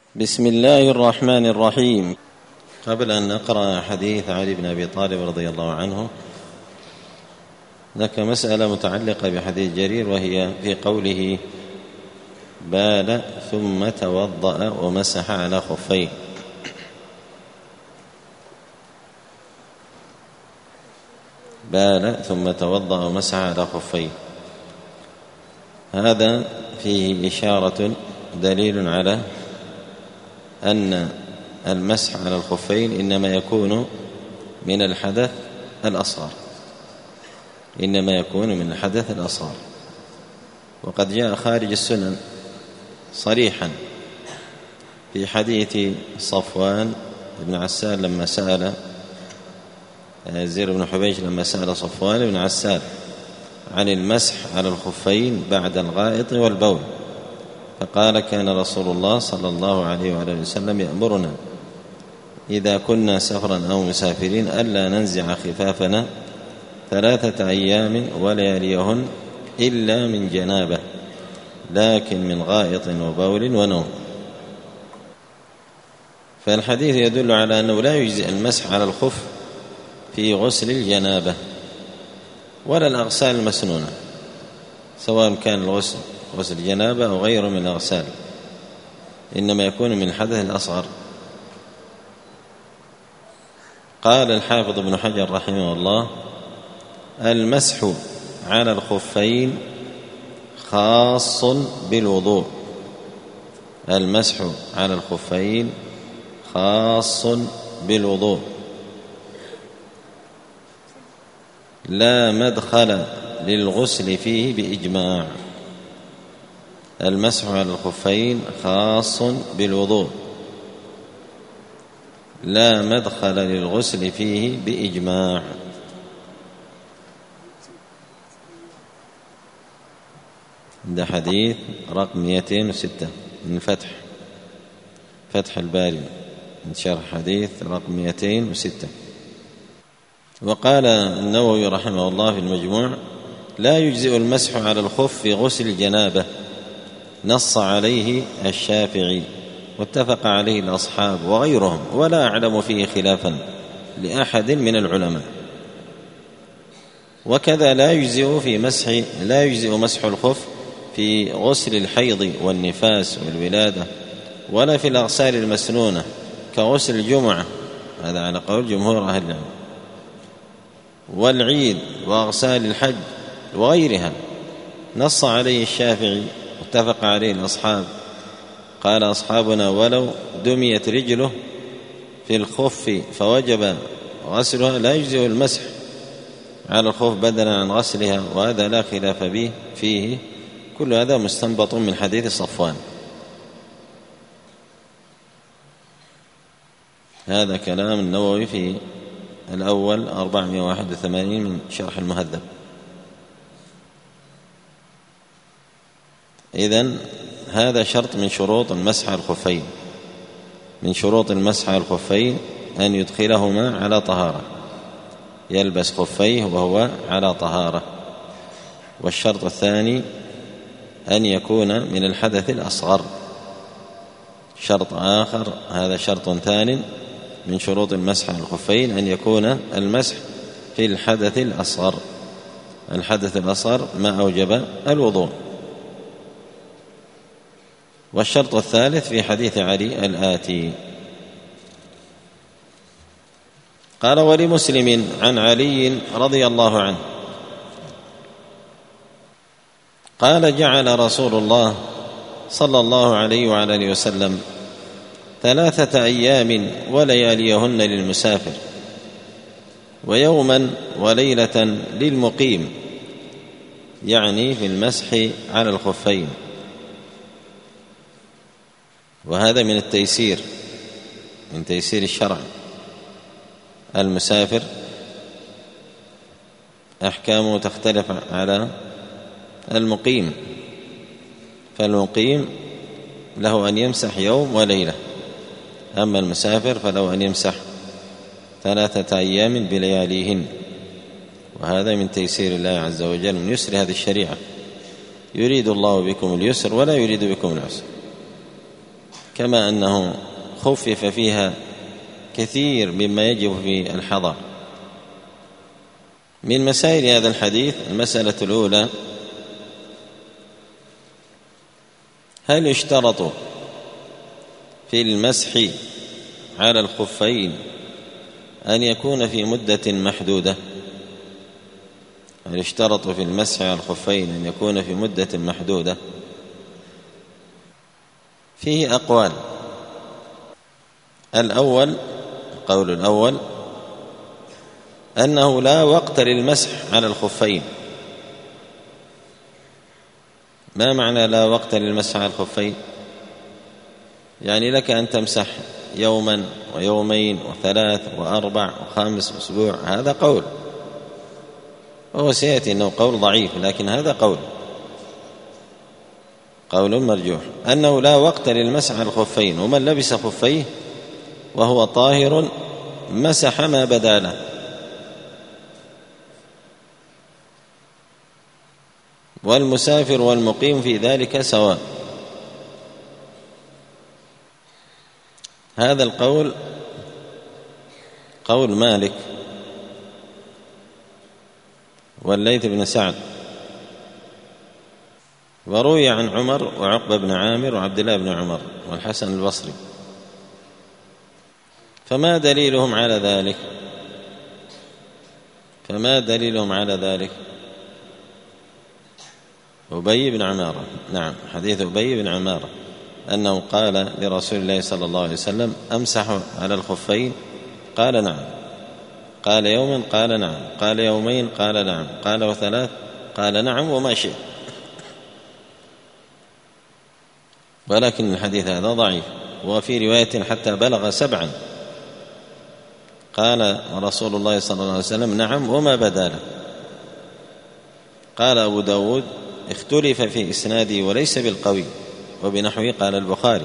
بسم الله الرحمن الرحيم. قبل أن نقرأ حديث علي بن أبي طالب رضي الله عنه، هناك مسألة متعلقة بحديث جرير، وهي في قوله: بال ثم توضأ ومسح على خفيه. بال ثم توضأ ومسح على خفيه، هذا فيه إشارة دليل على أن المسح على الخفين إنما يكون من الحدث الأصغر، وقد جاء خارج السنن صريحا في حديث صفوان بن عسال لما سأل زير بن حبيش لما سأل صفوان بن عسال عن المسح على الخفين بعد الغائط والبول، فقال: كان رسول الله صلى الله عليه وآله وسلم يأمرنا إذا كنا سفرا أو مسافرين ألا ننزع خفافنا 3 أيام ولياليهن إلا من جنابة، لكن من غائط وبول ونوم. فالحديث يدل على أنه لا يجزئ المسح على الخف في غسل الجنابة ولا الأغسال المسنونة، سواء كان الغسل غسل الجنابة أو غيره من الأغسال، إنما يكون من الحدث الأصغر. قال الحافظ ابن حجر رحمه الله: المسح على الخفين خاص بالوضوء. المسح على الخفين خاص بالوضوء، لا مدخل للغسل فيه بإجماع. المسح على الخفين خاص بالوضوء، لا مدخل للغسل فيه بإجماع. ده حديث رقم 206 من فتح الباري من شرح حديث رقم 206. وقال النووي رحمه الله في المجموع: لا يجزئ المسح على الخف في غسل الجنابة، نص عليه الشافعي واتفق عليه الأصحاب وغيرهم، ولا أعلم فيه خلافا لأحد من العلماء. وكذا لا يجزئ مسح الخف في غسل الحيض والنفاس والولادة، ولا في الأغسال المسنونة كغسل الجمعة، هذا على قول جمهور أهل العلم، والعيد وأغسال الحج وغيرها، نص عليه الشافعي واتفق عليه الأصحاب. قال أصحابنا: ولو دميت رجله في الخف فوجب غسلها لا يجزئ المسح على الخف بدلا عن غسلها، وهذا لا خلاف فيه. كل هذا مستنبط من حديث صفوان. هذا كلام النووي في الأول 481 من شرح المهذب. إذن هذا شرط من شروط المسح على الخفين. من شروط المسح على الخفين أن يدخلهما على طهارة، يلبس خفيه وهو على طهارة. والشرط الثاني أن يكون من الحدث الأصغر. شرط آخر، هذا شرط ثاني من شروط المسح على الخفين، أن يكون المسح في الحدث الأصغر. الحدث الأصغر ما أوجب الوضوء. والشرط الثالث في حديث علي الآتي. قال: ولمسلم عن علي رضي الله عنه قال: جعل رسول الله صلى الله عليه وعلى آله وسلم 3 أيام ولياليهن للمسافر، ويوما وليلة للمقيم، يعني في المسح على الخفين. وهذا من التيسير، من تيسير الشرع. المسافر أحكامه تختلف على المقيم، فالمقيم له أن يمسح يوم وليلة، أما المسافر فله أن يمسح 3 أيام بلياليهن. وهذا من تيسير الله عز وجل، من يسر هذه الشريعة. يريد الله بكم اليسر ولا يريد بكم العسر. كما أنه خفف فيها كثير مما يجب في الحضر. من مسائل هذا الحديث المسألة الأولى: هل يشترط في المسح على الخفين أن يكون في مدة محدودة؟ هل يشترط في المسح على الخفين أن يكون في مدة محدودة؟ فيه أقوال. القول الأول أنه لا وقت للمسح على الخفين. ما معنى لا وقت للمسح على الخفين؟ يعني لك أن تمسح يوما ويومين وثلاث وأربع وخامس أسبوع، هذا قول، وهو سيأتي أنه قول ضعيف، لكن هذا قول مرجوح، أنه لا وقت للمسح على الخفين، ومن لبس خفيه وهو طاهر مسح ما بدا له. والمسافر والمقيم في ذلك سواء. هذا القول قول مالك والليث بن سعد، وروي عن عمر وعقبة بن عامر وعبد الله بن عمر والحسن البصري. فما دليلهم على ذلك؟ أبي بن عمارة. نعم، حديث أبي بن عمارة أنه قال لرسول الله صلى الله عليه وسلم: أمسح على الخفين؟ قال نعم. قال يوما؟ قال نعم. قال يومين؟ قال نعم. قال وثلاث؟ قال نعم وما شئت. ولكن الحديث هذا ضعيف، وفي رواية حتى بلغ 7. قال رسول الله صلى الله عليه وسلم: نعم وما بدا له. قال أبو داود: اختلف في إسنادي وليس بالقوي، وبنحوه قال البخاري.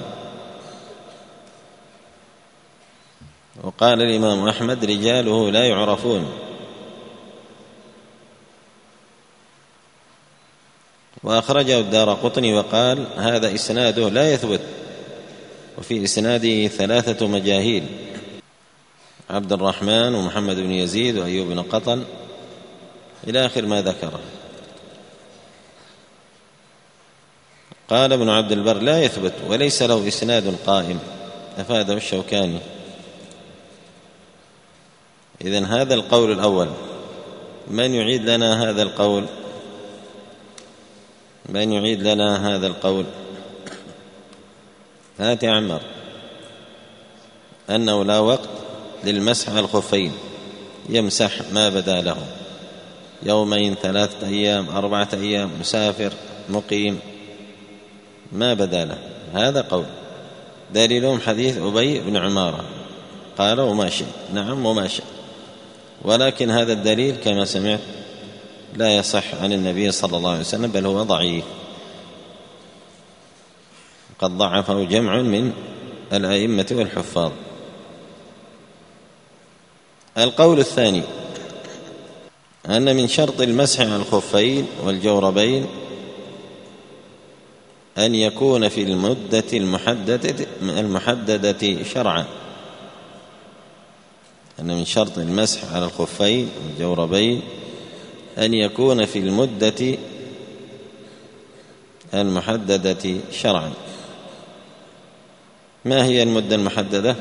وقال الإمام أحمد: رجاله لا يعرفون. وأخرجه الدارقطني وقال: هذا إسناده لا يثبت، وفي إسناده 3 مجاهيل: عبد الرحمن ومحمد بن يزيد وأيوب بن قطن إلى آخر ما ذكره. قال ابن عبد البر: لا يثبت وليس له إسناد قائم، أفاده الشوكاني. إذن هذا القول الأول. من يعيد لنا هذا القول؟ هات يا عمر. أنه لا وقت للمسح على الخفين، يمسح ما بدا له، يومين، 3 أيام، 4 أيام، مسافر، مقيم، ما بدا له. هذا قول. دليلهم حديث أبي بن عمارة قال: وما شئ. نعم وما شئ. ولكن هذا الدليل كما سمعت لا يصح عن النبي صلى الله عليه وسلم، بل هو ضعيف، قد ضعفه جمع من الأئمة والحفاظ. القول الثاني: أن من شرط المسح على الخفين والجوربين أن يكون في المدة المحددة شرعا. أن من شرط المسح على الخفين والجوربين أن يكون في المدة المحددة شرعا. ما هي المدة المحددة؟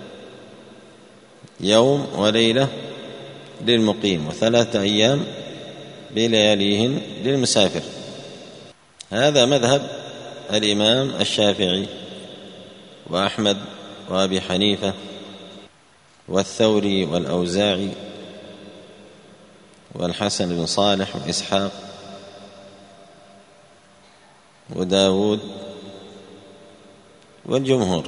يوم وليلة للمقيم، و3 أيام بلياليهن للمسافر. هذا مذهب الإمام الشافعي وأحمد وأبي حنيفة والثوري والأوزاعي والحسن بن صالح وإسحاق وداود والجمهور،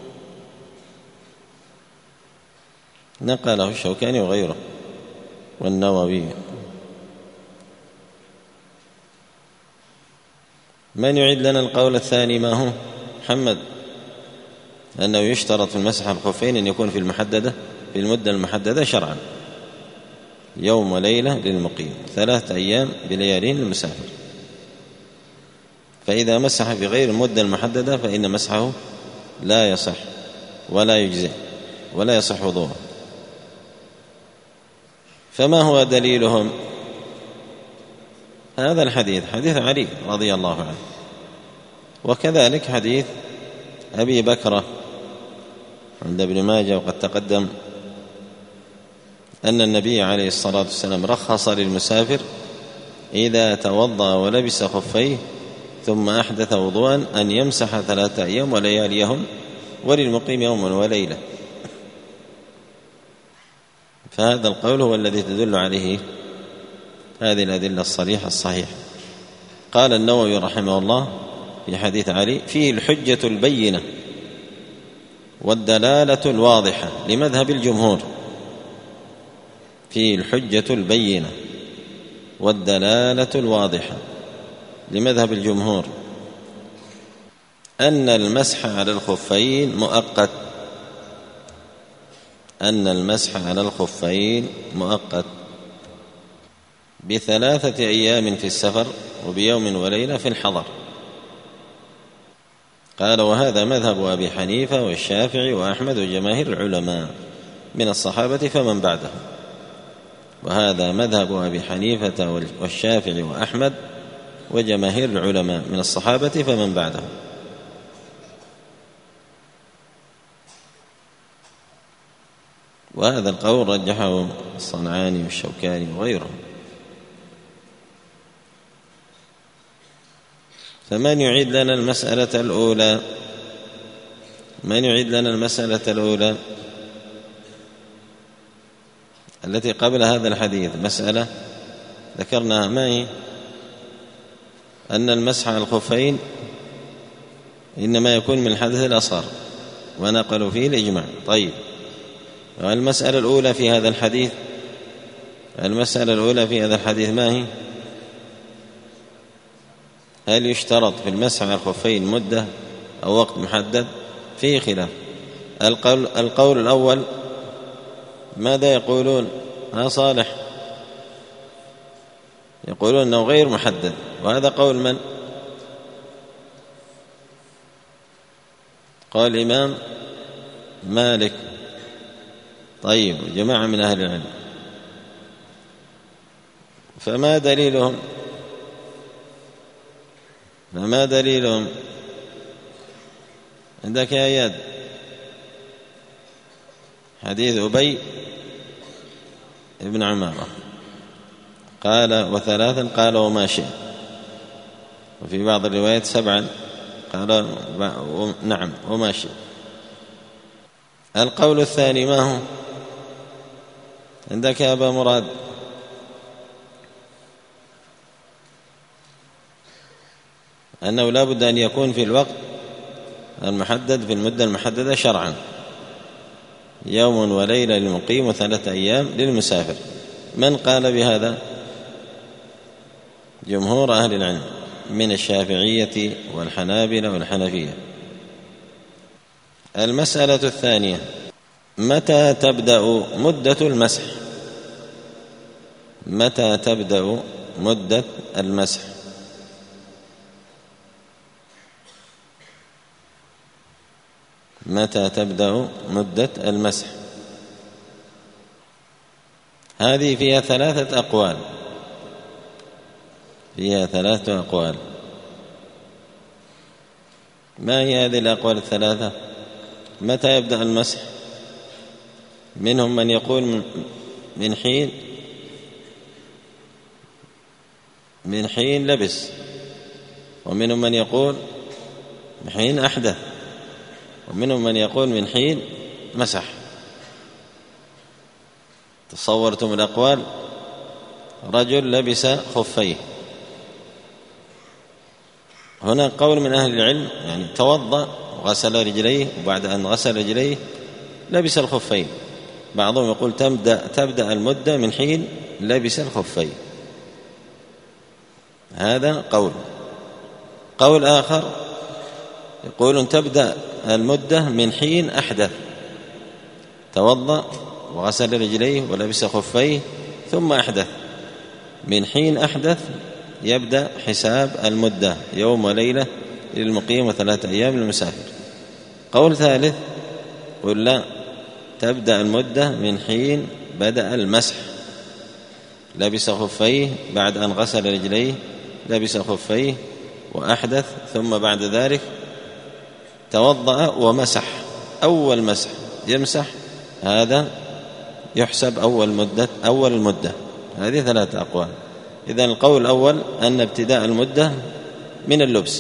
نقله الشوكاني وغيره والنووي. من يعيد لنا القول الثاني؟ ما هو محمد؟ أنه يشترط في المسح على الخفين أن يكون في المدة المحددة شرعا، يوم وليلة للمقيم، 3 أيام بليالين للمسافر. فإذا مسح في غير المدة المحددة فإن مسحه لا يصح ولا يجزئ ولا يصح وضوءه. فما هو دليلهم؟ هذا الحديث حديث علي رضي الله عنه، وكذلك حديث أبي بكرة عند ابن ماجه، وقد تقدم أن النبي عليه الصلاة والسلام رخص للمسافر إذا توضأ ولبس خفيه ثم أحدث وضوءا أن يمسح 3 أيام ولياليهم، وللمقيم يوم وليلة. فهذا القول هو الذي تدل عليه هذه الأدلة الصريحة الصحيحة. قال النووي رحمه الله في حديث علي: فيه الحجة البينة والدلالة الواضحة لمذهب الجمهور. فيه الحجة البينة والدلالة الواضحة لمذهب الجمهور أن المسح على الخفين مؤقت، أن المسح على الخفين مؤقت ب3 أيام في السفر وبيوم وليلة في الحضر. قال: وهذا مذهب أبي حنيفة والشافعي وأحمد وجماهير العلماء من الصحابة فمن بعدهم. وهذا مذهب أبي حنيفة والشافعي وأحمد وجماهير العلماء من الصحابة فمن بعدهم. وهذا القول رجحه الصنعاني والشوكاني وغيرهم. فمن يعيد لنا المسألة الأولى؟ من يعيد لنا المسألة الأولى التي قبل هذا الحديث؟ مسألة ذكرناها، ما هي؟ أن المسح على الخفين إنما يكون من الحدث الأصغر، ونقلوا فيه الإجماع. طيب، المسألة الأولى في هذا الحديث، المسألة الأولى في هذا الحديث ما هي؟ هل يشترط في المسح على الخفين مدة أو وقت محدد؟ فيه خلاف. القول الأول ماذا يقولون؟ صالح يقولون أنه غير محدد، وهذا قول من؟ قال الإمام مالك. طيب، جماعة من أهل العلم، فما دليلهم؟ فما دليلهم عندك يا اياد؟ حديث أبي ابن عمارة قال: و3 قال: وما شئ. وفي بعض الروايات 7 قال: نعم وما شئ. القول الثاني ما هو عندك يا أبا مراد؟ أنه لا بد أن يكون في الوقت المحدد، في المدة المحددة شرعا، يوم وليلة للمقيم و3 أيام للمسافر. من قال بهذا؟ جمهور أهل العلم من الشافعية والحنابلة والحنفية. المسألة الثانية: متى تبدأ مدة المسح؟ متى تبدأ مدة المسح؟ متى تبدأ مدة المسح؟ هذه فيها 3 أقوال، فيها 3 أقوال. ما هي هذه الأقوال ال3؟ متى يبدأ المسح؟ منهم من يقول من حين لبس، ومنهم من يقول من حين أحدث، ومنهم من يقول من حين مسح. تصورتم الأقوال؟ رجل لبس خفيه، هنا قول من أهل العلم يعني توضأ وغسل رجليه، وبعد أن غسل رجليه لبس الخفين. بعضهم يقول تبدأ المدة من حين لبس الخفين، هذا قول. قول آخر يقولون تبدأ المدة من حين أحدث، توضأ وغسل رجليه ولبس خفيه ثم أحدث، من حين أحدث يبدأ حساب المدة يوم وليلة للمقيم و3 أيام للمسافر. قول ثالث قل لا، تبدأ المدة من حين بدأ المسح، لبس خفيه بعد أن غسل رجليه، لبس خفيه وأحدث، ثم بعد ذلك توضأ ومسح، أول مسح يمسح، هذا يحسب أول المدة. هذه 3 أقوال. إذن القول الأول أن ابتداء المدة من اللبس،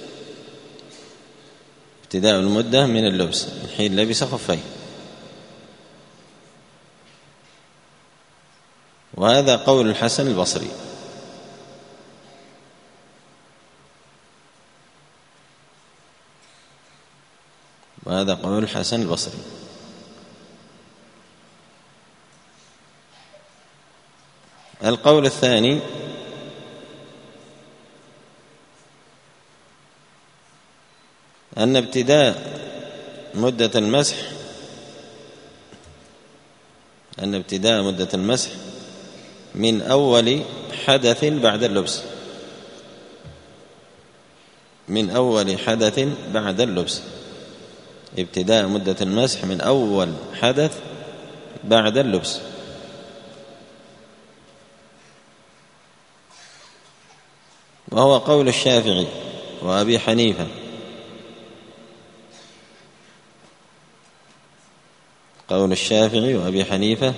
ابتداء المدة من اللبس من حين لبس خفيه، وهذا قول الحسن البصري. وهذا قول الحسن البصري. القول الثاني أن ابتداء مدة المسح من أول حدث بعد اللبس، من أول حدث بعد اللبس، ابتداء مدة المسح من أول حدث بعد اللبس. وهو قول الشافعي وأبي حنيفة، قول الشافعي وأبي حنيفة،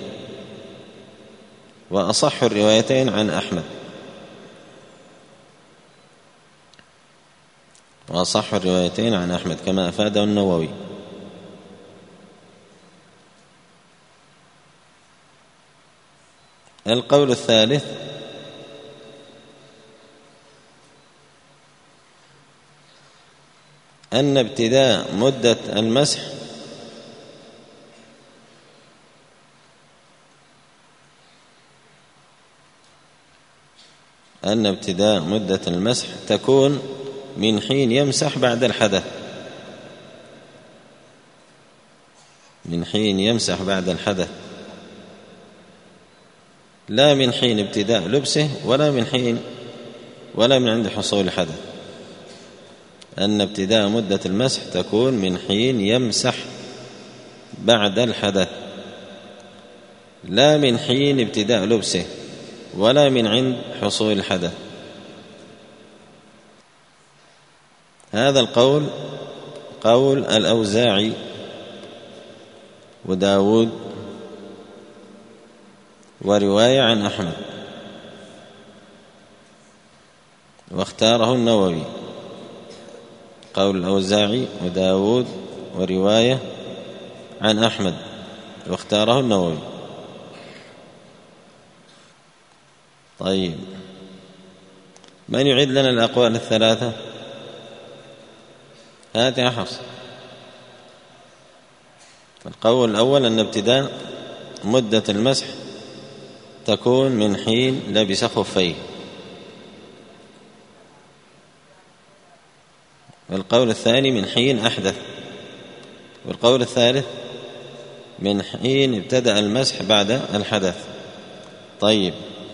وأصح الروايتين عن أحمد، وأصح الروايتين عن أحمد كما أفاده النووي. القول الثالث أن ابتداء مدة المسح تكون من حين يمسح بعد الحدث، من حين يمسح بعد الحدث، لا من حين ابتداء لبسه ولا من عند حصول الحدث. أن ابتداء مدة المسح تكون من حين يمسح بعد الحدث، لا من حين ابتداء لبسه ولا من عند حصول الحدث. هذا القول قول الأوزاعي وداود، ورواية عن أحمد، واختاره النووي. قول الأوزاعي وداود ورواية عن أحمد، واختاره النووي. طيب، من يعيد لنا الأقوال الثلاثة؟ هات يا حفص. القول الأول أن ابتداء مدة المسح تكون من حين لبس خفيه. والقول الثاني من حين أحدث. والقول الثالث من حين ابتدأ المسح بعد الحدث. طيب،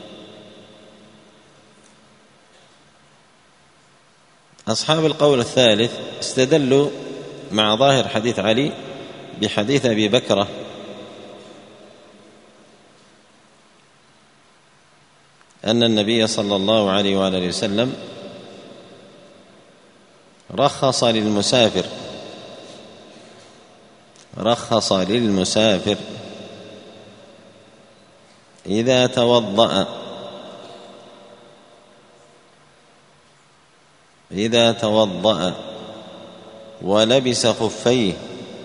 أصحاب القول الثالث استدلوا مع ظاهر حديث علي بحديث أبي بكرة أن النبي صلى الله عليه وآله وسلم رخص للمسافر إذا توضأ ولبس خفيه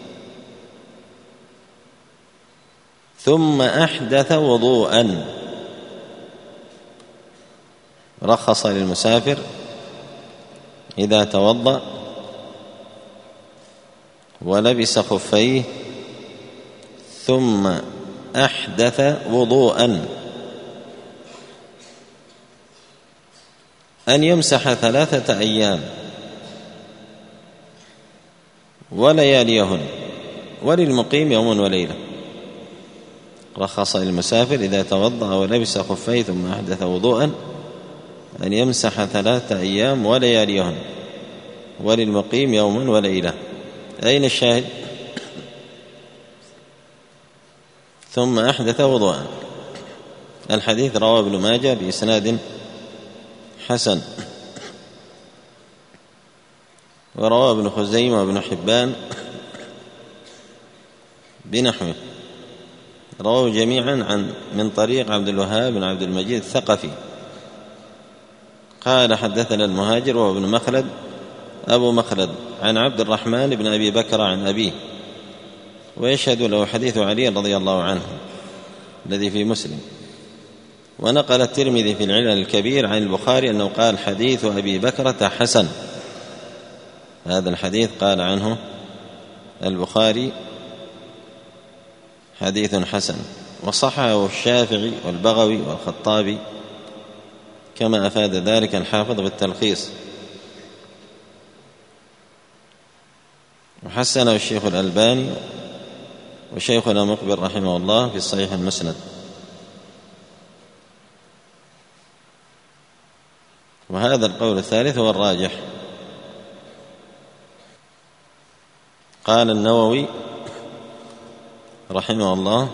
ثم أحدث وضوءا. رخص للمسافر إذا توضأ ولبس خفيه ثم أحدث وضوءا أن يمسح 3 أيام ولياليهن، وللمقيم يوم وليلة. رخص للمسافر إذا توضأ ولبس خفيه ثم أحدث وضوءا أن يمسح 3 أيام ولياليهن، وللمقيم يوم وليلة. أين الشاهد؟ ثم أحدث وضوءا. الحديث رواه ابن ماجه بإسناد حسن، ورواه ابن خزيمة وابن حبان بنحوه، رواه جميعا من طريق عبد الوهاب بن عبد المجيد الثقفي قال حدثنا المهاجر وهو ابن مخلد أبو مخلد عن عبد الرحمن بن أبي بكر عن أبيه، ويشهد له حديث علي رضي الله عنه الذي في مسلم. ونقل الترمذي في العلل الكبير عن البخاري أنه قال حديث أبي بكرة حسن، هذا الحديث قال عنه البخاري حديث حسن، وصححه الشافعي والبغوي والخطابي كما أفاد ذلك الحافظ بالتلخيص، وحسنه الشيخ الألباني وشيخنا مقبل رحمه الله في الصحيح المسند. وهذا القول الثالث هو الراجح. قال النووي رحمه الله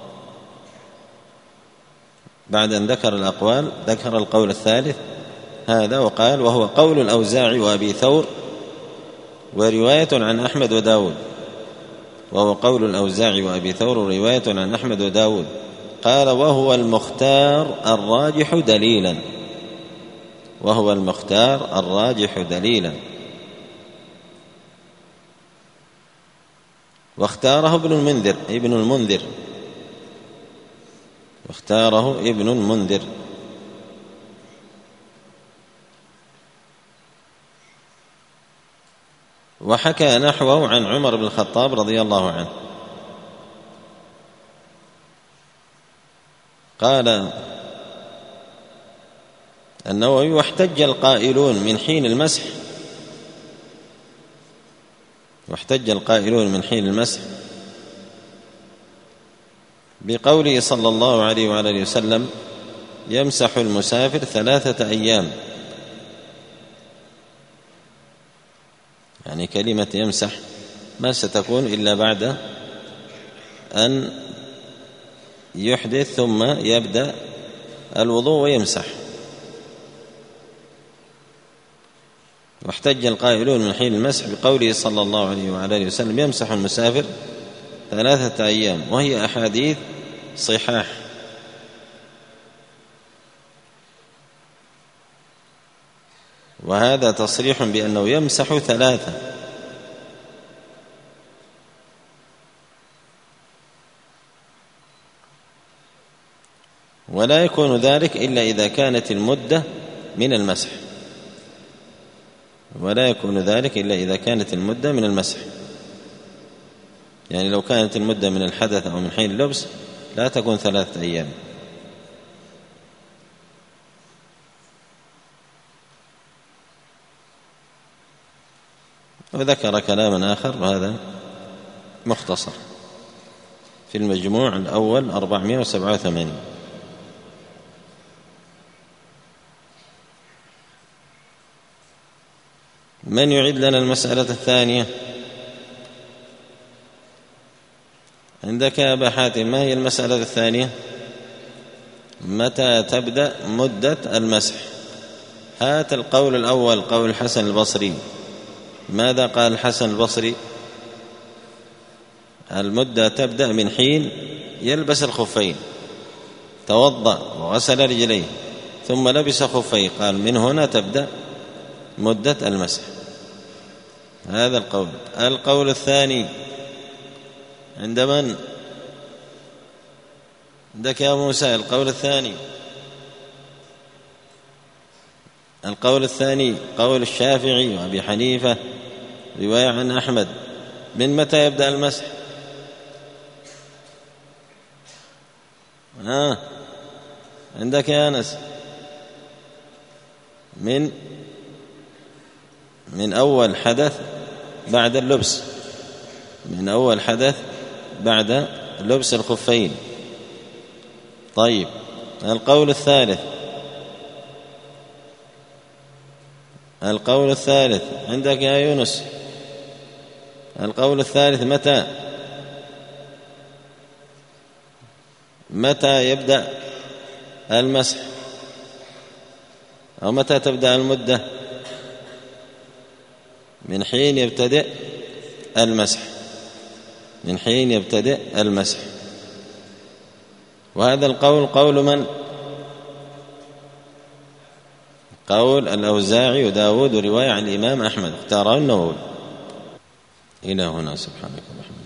بعد أن ذكر الأقوال ذكر القول الثالث هذا وقال: وهو قول الأوزاعي وأبي ثور ورواية عن أحمد وداود. وهو قول الأوزاعي وأبي ثور ورواية عن أحمد وداود. قال: وهو المختار الراجح دليلا. وهو المختار الراجح دليلا. واختاره ابن المنذر واختاره ابن المنذر. وحكى نحوه عن عمر بن الخطاب رضي الله عنه. قال النووي: واحتج القائلون من حين المسح بقوله صلى الله عليه وعلى اله وسلم: يمسح المسافر 3 أيام. يعني كلمة يمسح ما ستكون إلا بعد أن يحدث ثم يبدأ الوضوء ويمسح. واحتج القائلون من حين المسح بقوله صلى الله عليه وعلى اله وسلم: يمسح المسافر 3 أيام، وهي أحاديث صحاح. وهذا تصريح بأنه يمسح 3، ولا يكون ذلك إلا إذا كانت المدة من المسح. يعني لو كانت المدة من الحدث أو من حين اللبس لا تكون 3 أيام. وذكر كلاما آخر وهذا مختصر في المجموع الأول 487. من يعيد لنا المسألة الثانية؟ عندك يا أبا حاتم، ما هي المسألة الثانية؟ متى تبدأ مدة المسح؟ هات القول الأول، قول الحسن البصري. ماذا قال الحسن البصري؟ المدة تبدأ من حين يلبس الخفين، توضأ وغسل رجليه ثم لبس خفيه، قال من هنا تبدأ مدة المسح. هذا القول. القول الثاني عند من؟ عندك يا موسى القول الثاني. القول الثاني قول الشافعي وأبي حنيفة، رواية عن أحمد. من متى يبدأ المسح؟ عندك يا أنس من أول حدث بعد اللبس، من أول حدث بعد لبس الخفين. طيب القول الثالث عندك يا يونس. القول الثالث متى يبدأ المسح أو متى تبدأ المدة؟ من حين يبتدئ المسح، من حين يبتدئ المسح. وهذا القول قول من؟ قول الأوزاعي وداود ورواية عن الإمام أحمد، اختاره النووي. إلى هنا، سبحانك اللهم.